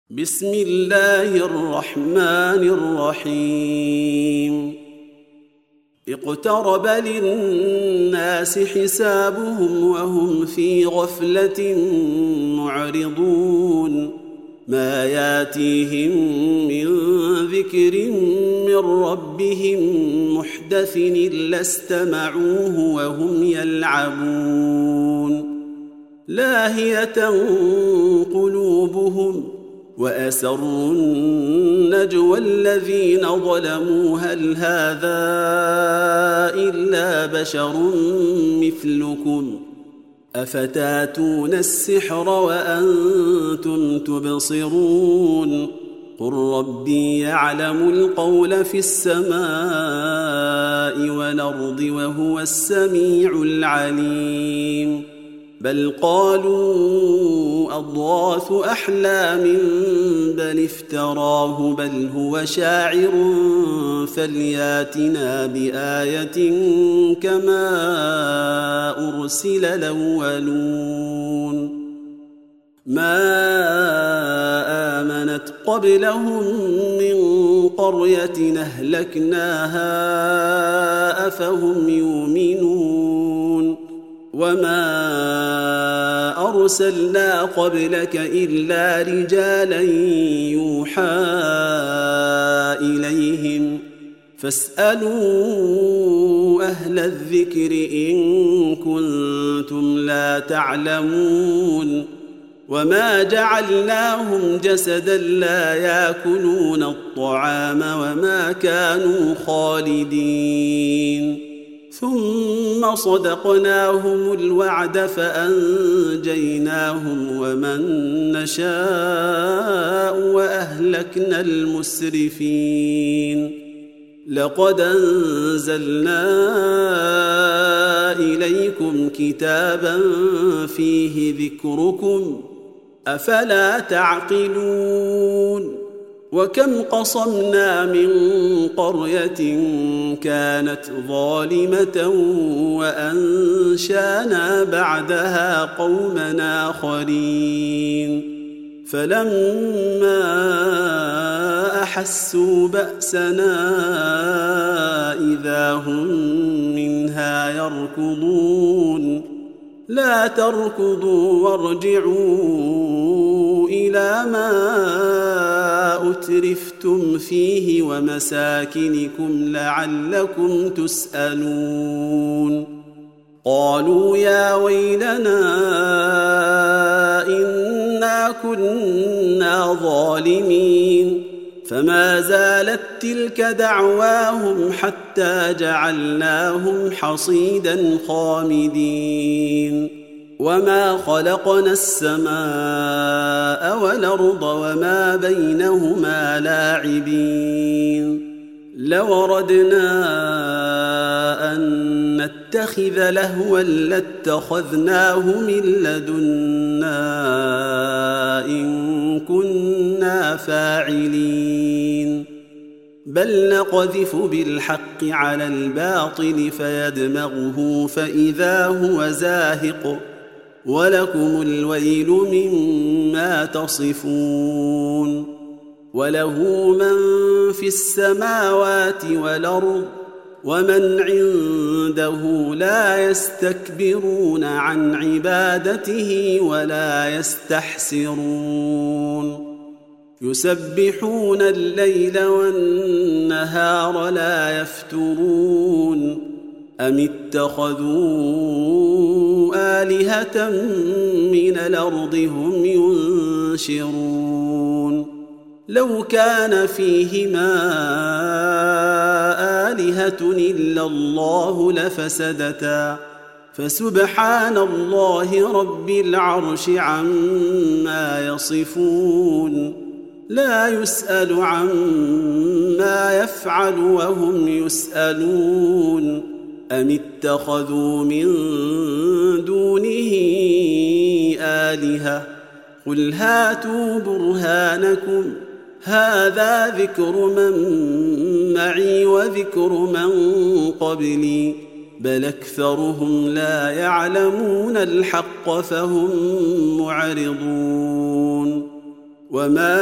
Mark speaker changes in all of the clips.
Speaker 1: بسم الله الرحمن الرحيم اقترب للناس حسابهم وهم في غفلة معرضون ما ياتيهم من ذكر من ربهم محدث إلا استمعوه وهم يلعبون لاهية قلوبهم وأسروا النجوى الذين ظلموا هل هذا إلا بشر مثلكم أفتاتون السحر وأنتم تبصرون قل ربي يعلم القول في السماء والأرض وهو السميع العليم بل قالوا أضغاث أحلام بل افتراه بل هو شاعر فلياتنا بآية كما أرسل الأولون ما آمنت قبلهم من قرية أهلكناها أفهم يؤمنون وما أرسلنا قبلك إلا رجالا يوحى إليهم فاسألوا أهل الذكر إن كنتم لا تعلمون وما جعلناهم جسدا لا يأكلون الطعام وما كانوا خالدين ثم صدقناهم الوعد فأنجيناهم ومن نشاء وأهلكنا المسرفين لقد أنزلنا إليكم كتابا فيه ذكركم أفلا تعقلون وكم قصمنا من قرية كانت ظالمة وأنشانا بعدها قوما آخرين فلما أحسوا بأسنا إذا هم منها يركضون لا تركضوا وارجعوا إلى ما أترفتم فيه ومساكنكم لعلكم تسألون قالوا يا ويلنا إنا كنا ظالمين فما زالت تلك دعواهم حتى جعلناهم حصيدا خامدين وما خلقنا السماء والأرض وما بينهما لاعبين لو أردنا أن نتخذ لهوا لاتخذناه من لدنا إن كنا فاعلين بل نقذف بالحق على الباطل فيدمغه فإذا هو زاهق ولكم الويل مما تصفون وله من في السماوات والأرض ومن عنده لا يستكبرون عن عبادته ولا يستحسرون يسبحون الليل والنهار لا يفترون أم اتخذوا آلهة من الأرض هم ينشرون لو كان فيهما آلهة إلا الله لفسدتا فسبحان الله رب العرش عما يصفون لا يسأل عما يفعل وهم يسألون أم اتخذوا من دونه آلهة قل هاتوا برهانكم هذا ذكر من معي وذكر من قبلي بل أكثرهم لا يعلمون الحق فهم معرضون وما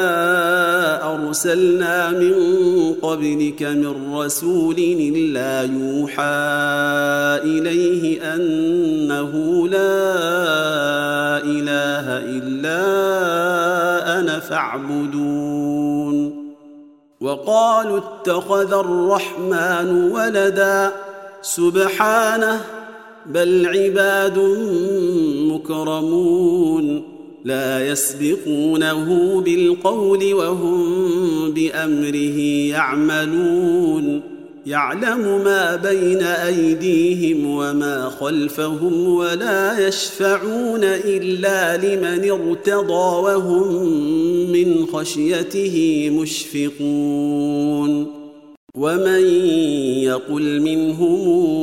Speaker 1: أرسلنا من قبلك من رسول إلا يوحى إليه أنه لا إله إلا أنا فاعبدون وقالوا اتخذ الرحمن ولدا سبحانه بل عباد مكرمون لا يسبقونه بالقول وهم بأمره يعملون يعلم ما بين أيديهم وما خلفهم ولا يشفعون إلا لمن ارتضى وهم من خشيته مشفقون ومن يقل منهم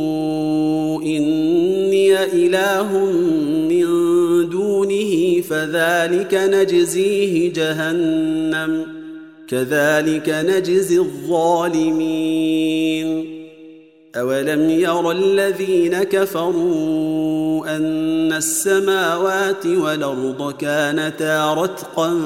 Speaker 1: إني إله من دونه فذلك نجزيه جهنم كذلك نجزي الظالمين أولم ير الذين كفروا أن السماوات والأرض كانتا رتقا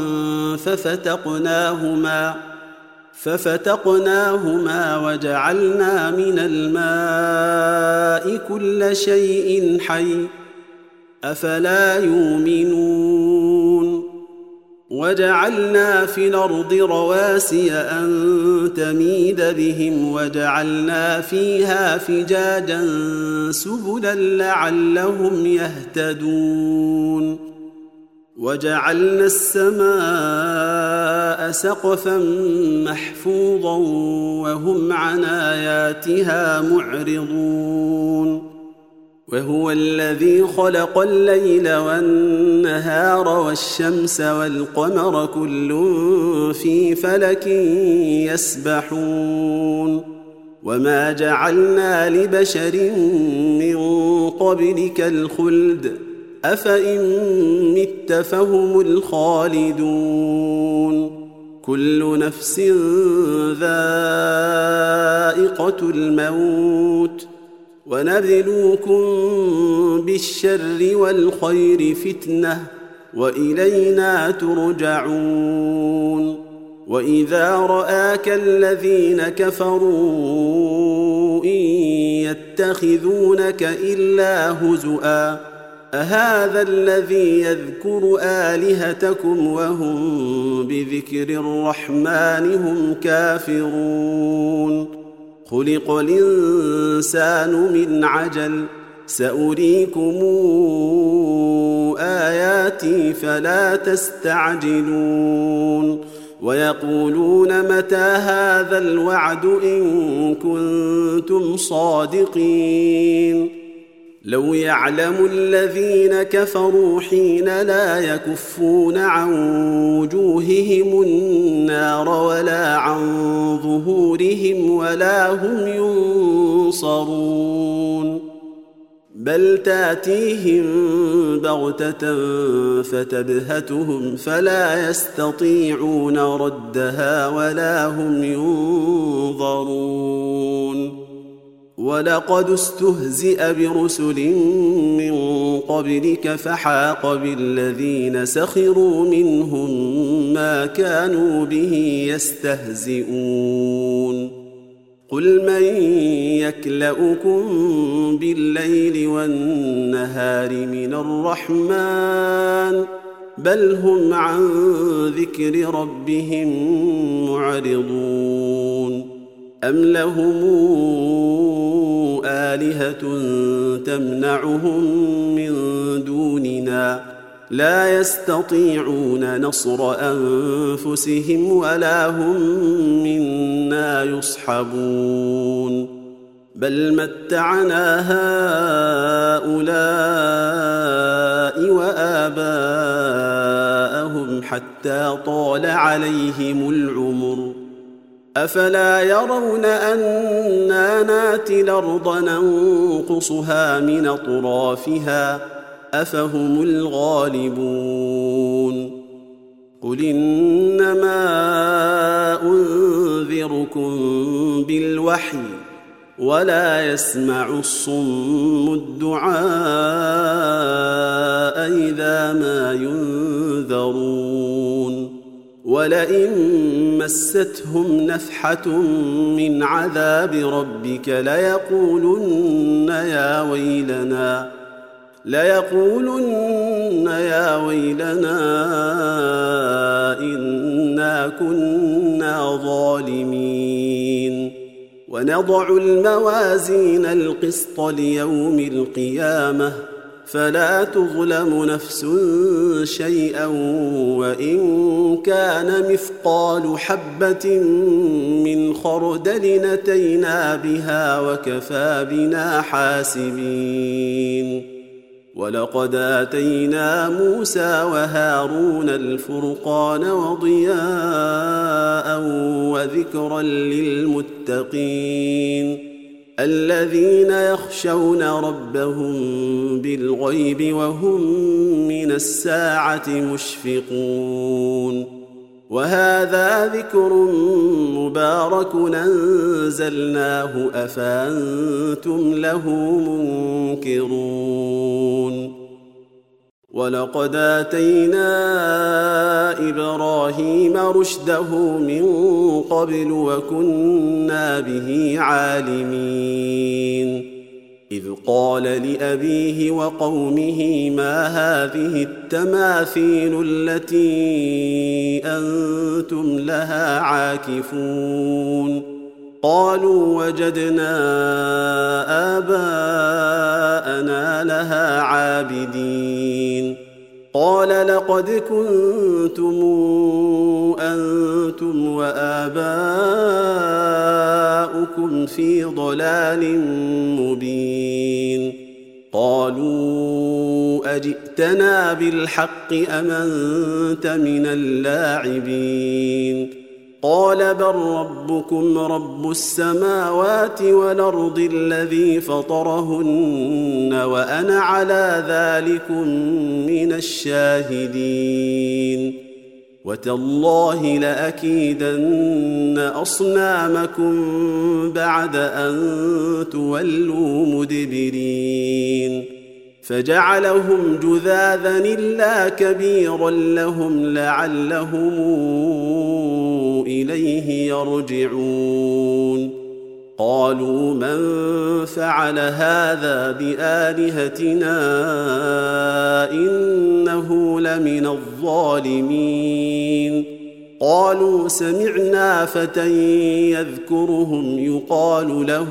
Speaker 1: ففتقناهما وجعلنا من الماء كل شيء حي أفلا يؤمنون وجعلنا في الأرض رواسي أن تميد بهم وجعلنا فيها فجاجا سبلا لعلهم يهتدون وجعلنا السماء سقفا محفوظا وهم عن آياتها معرضون وهو الذي خلق الليل والنهار والشمس والقمر كل في فلك يسبحون وما جعلنا لبشر من قبلك الخلد أفإن مت فهم الخالدون كل نفس ذائقة الموت ونبلوكم بالشر والخير فتنة وإلينا ترجعون وإذا رآك الذين كفروا إن يتخذونك إلا هزؤا أهذا الذي يذكر آلهتكم وهم بذكر الرحمن هم كافرون خلق الإنسان من عجل سأريكم آياتي فلا تستعجلون ويقولون متى هذا الوعد إن كنتم صادقين لو يعلم الذين كفروا حين لا يكفون عن وجوههم النار ولا عن ظهورهم ولا هم ينصرون بل تاتيهم بغتة فتبهتهم فلا يستطيعون ردها ولا هم ينظرون ولقد استهزئ برسل من قبلك فحاق بالذين سخروا منهم ما كانوا به يستهزئون قل من يكلؤكم بالليل والنهار من الرحمن بل هم عن ذكر ربهم معرضون أم لهم آلهة تمنعهم من دوننا لا يستطيعون نصر أنفسهم ولا هم منا يصحبون بل متعنا هؤلاء وآباءهم حتى طال عليهم العمر أفلا يرون أنا ناتي الأرض ننقصها من أطرافها أفهم الغالبون قل إنما أنذركم بالوحي ولا يسمع الصم الدعاء إذا ما ينذرون ولئن مستهم نفحة من عذاب ربك ليقولن يا ويلنا إنا كنا ظالمين. ونضع الموازين القسط ليوم القيامة فلا تظلم نفس شيئا وإن كان مثقال حبة من خردل أتينا بها وكفى بنا حاسبين. ولقد آتينا موسى وهارون الفرقان وضياء وذكرا للمتقين الذين يخشون ربهم بالغيب وهم من الساعة مشفقون. وهذا ذكر مبارك أنزلناه أفأنتم له منكرون. ولقد آتينا إبراهيم رشده من قبل وكنا به عالمين. إذ قال لأبيه وقومه ما هذه التماثيل التي أنتم لها عاكفون؟ قالوا وجدنا آباءنا لها عابدين. قال لقد كنتم أنتم وآباؤكم في ضلال مبين. قالوا أجئتنا بالحق أم أنت من اللاعبين؟ قال بل ربكم رب السماوات والأرض الذي فطرهن وأنا على ذلكم من الشاهدين. وتالله لأكيدن أصنامكم بعد أن تولوا مدبرين. فجعلهم جذاذا إلا كبيرا لهم لعلهم إليه يرجعون. قالوا من فعل هذا بآلهتنا إنه لمن الظالمين. قالوا سمعنا فتى يذكرهم يقال له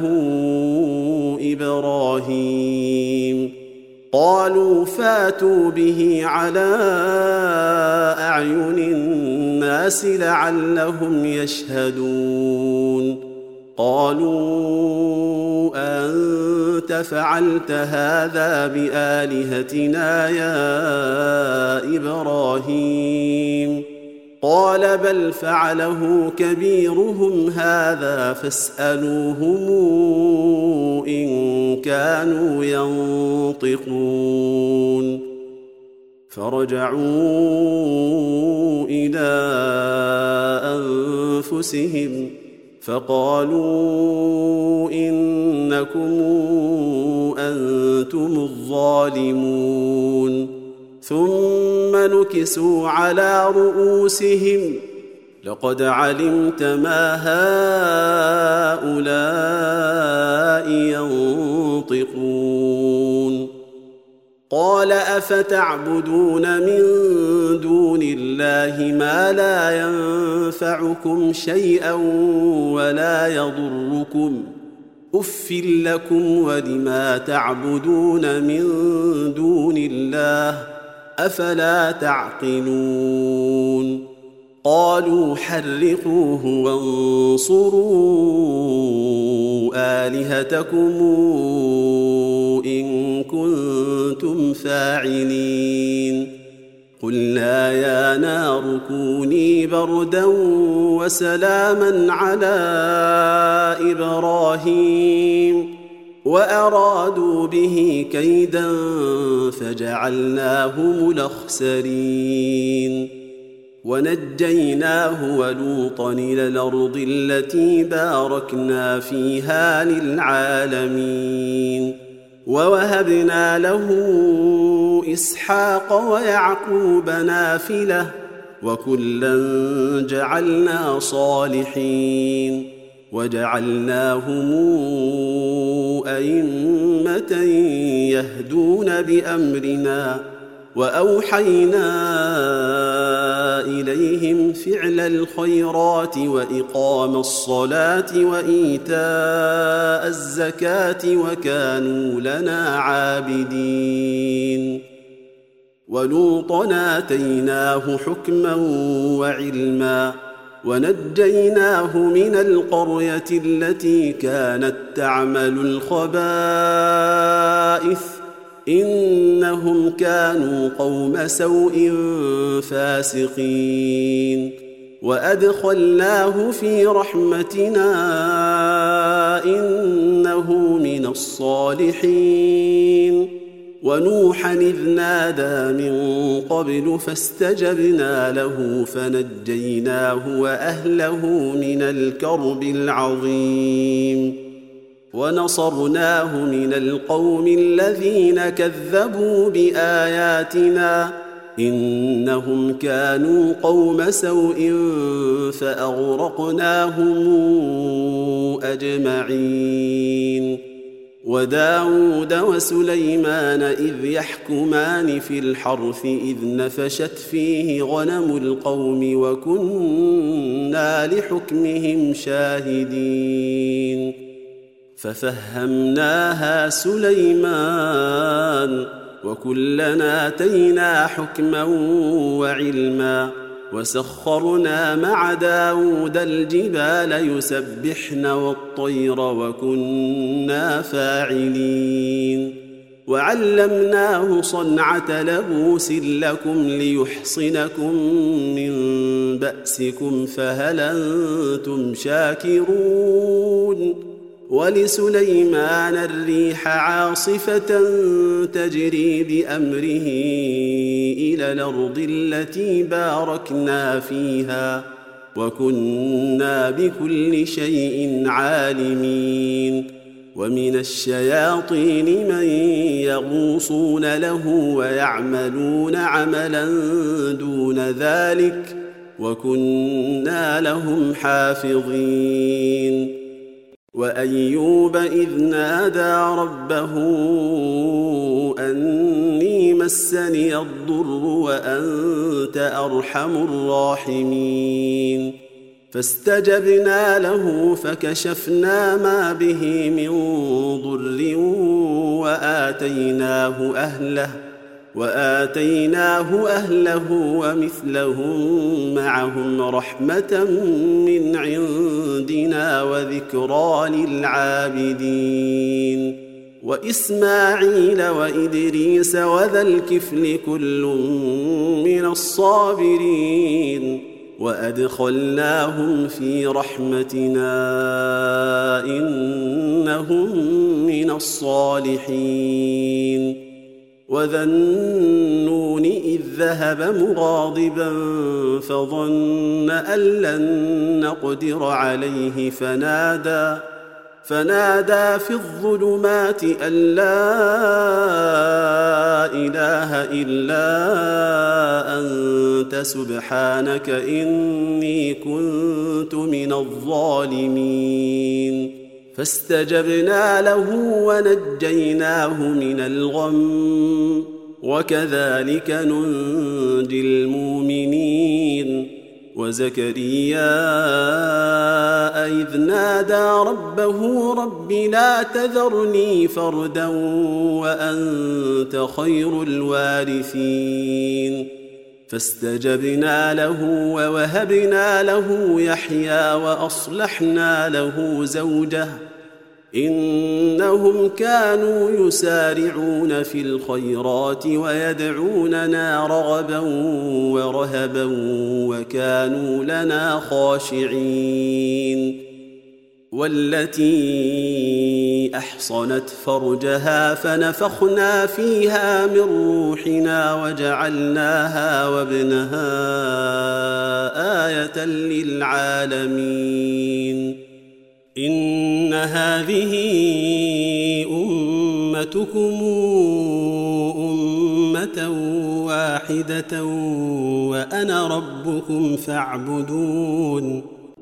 Speaker 1: إبراهيم. قالوا فاتوا به على أعين الناس لعلهم يشهدون. قالوا أنت فعلت هذا بآلهتنا يا إبراهيم؟ قال بل فعله كبيرهم هذا فاسألوهم إن كانوا ينطقون. فرجعوا إلى أنفسهم فقالوا إنكم أنتم الظالمون. ثم نكسوا على رؤوسهم لقد علمت ما هؤلاء ينطقون. قال أفتعبدون من دون الله ما لا ينفعكم شيئا ولا يضركم أف لكم ولما تعبدون من دون الله أفلا تعقلون. قالوا حرقوه وانصروا آلهتكم إن كنتم فاعلين. قلنا يا نار كوني بردا وسلاما على إبراهيم وأرادوا به كيدا فجعلناهم الأخسرين. ونجيناه ولوطا إلى الأرض التي باركنا فيها للعالمين. ووهبنا له إسحاق ويعقوب نافلة وكلا جعلنا صالحين وجعلناهم أئمة يهدون بأمرنا وأوحينا إليهم فعل الخيرات وإقام الصلاة وإيتاء الزكاة وكانوا لنا عابدين ولوطا آتيناه حكما وعلما ونجيناه من القرية التي كانت تعمل الخبائث إنهم كانوا قوم سوء فاسقين وأدخلناه في رحمتنا إنه من الصالحين ونوحا إذ نادى من قبل فاستجبنا له فنجيناه وأهله من الكرب العظيم ونصرناه من القوم الذين كذبوا بآياتنا إنهم كانوا قوم سوء فأغرقناهم أجمعين وداود وسليمان إذ يحكمان في الحرث إذ نفشت فيه غنم القوم وكنا لحكمهم شاهدين ففهمناها سليمان وكلنا آتينا حكما وعلما وسخرنا مع داود الجبال يسبحن والطير وكنا فاعلين وعلمناه صنعة لبوس لكم ليحصنكم من بأسكم فهل أنتم شاكرون ولسليمان الريح عاصفة تجري بأمره إلى الأرض التي باركنا فيها وكنا بكل شيء عالمين ومن الشياطين من يغوصون له ويعملون عملا دون ذلك وكنا لهم حافظين وأيوب إذ نادى ربه أني مسني الضر وأنت أرحم الراحمين فاستجبنا له فكشفنا ما به من ضر وآتيناه أهله ومثلهم معهم رحمة من عندنا وذكرى للعابدين وإسماعيل وإدريس وذا الكفل كل من الصابرين وأدخلناهم في رحمتنا إنهم من الصالحين وذا النون إذ ذهب مغاضبا فظن أن لن نقدر عليه فنادى في الظلمات أن لا إله إلا أنت سبحانك إني كنت من الظالمين فاستجبنا له ونجيناه من الغم وكذلك ننجي المؤمنين وزكريا إذ نادى ربه رب لا تذرني فردا وأنت خير الوارثين فاستجبنا له ووهبنا له يحيى وأصلحنا له زوجه إنهم كانوا يسارعون في الخيرات ويدعوننا رغبا ورهبا وكانوا لنا خاشعين والتي أحصنت فرجها فنفخنا فيها من روحنا وجعلناها وابنها آية للعالمين إن هذه أمتكم أمة واحدة وأنا ربكم فاعبدون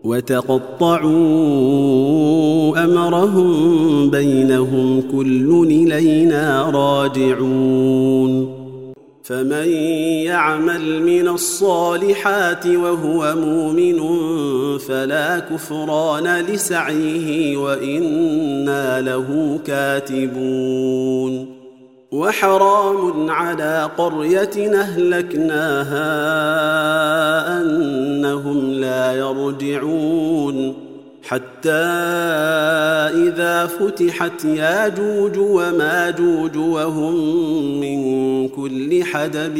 Speaker 1: وتقطعوا أمرهم بينهم كل إلينا راجعون فمن يعمل من الصالحات وهو مؤمن فلا كفران لسعيه وإنا له كاتبون وحرام على قرية أهلكناها أنهم لا يرجعون حتى إذا فتحت ياجوج وماجوج وهم من كل حدب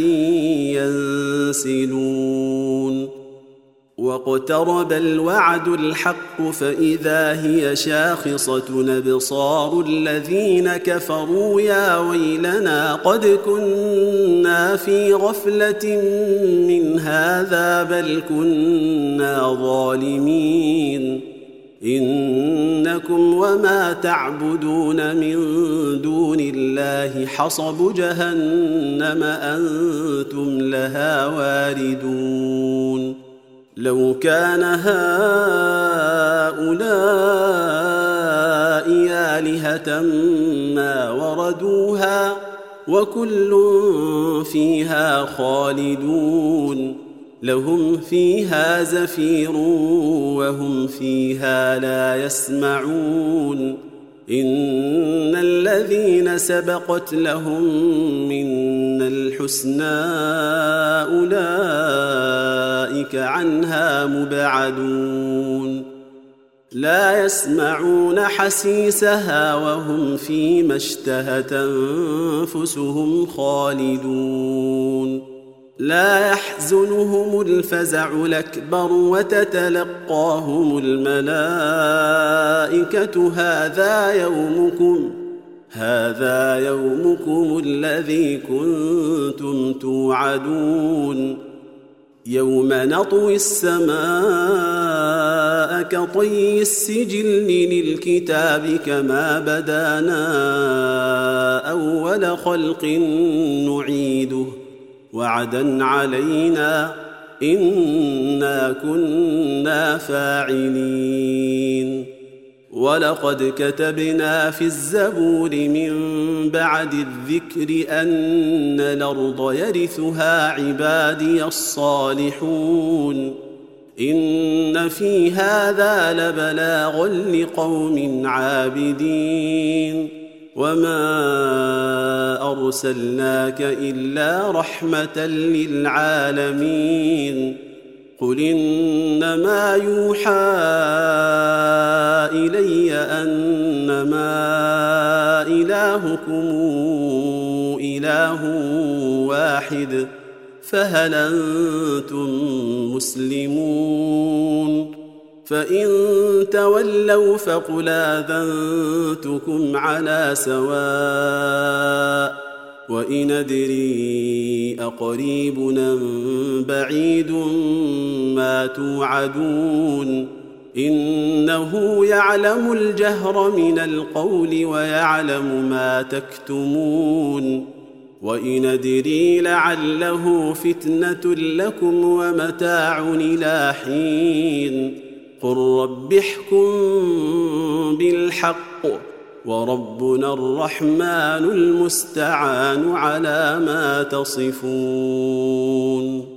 Speaker 1: ينسلون واقترب الوعد الحق فإذا هي شاخصة أبصار الذين كفروا يا ويلنا قد كنا في غفلة من هذا بل كنا ظالمين إنكم وما تعبدون من دون الله حصب جهنم أنتم لها واردون لو كان هؤلاء آلهة ما وردوها وكل فيها خالدون لهم فيها زفير وهم فيها لا يسمعون إن الذين سبقت لهم منا الحسنى أولئك عنها مبعدون لا يسمعون حسيسها وهم فيما اشتهت أنفسهم خالدون لا يحزنهم الفزع الأكبر وتتلقاهم الملائكة هذا يومكم الذي كنتم توعدون يوم نطوي السماء كطي السجل للكتاب كما بدانا أول خلق نعيده وعدا علينا إنا كنا فاعلين ولقد كتبنا في الزبور من بعد الذكر أن الأرض يرثها عبادي الصالحون إن في هذا لبلاغا لقوم عابدين وما أرسلناك إلا رحمة للعالمين قل إنما يوحى إلي أنما إلهكم إله واحد فهل أنتم مسلمون فإن تولوا فقل آذنتكم على سواء وإن أدري أقريب أم بعيد ما توعدون إنه يعلم الجهر من القول ويعلم ما تكتمون وإن أدري لعله فتنة لكم ومتاع إلى حين قل رب احكم بالحق وربنا الرحمن المستعان على ما تصفون.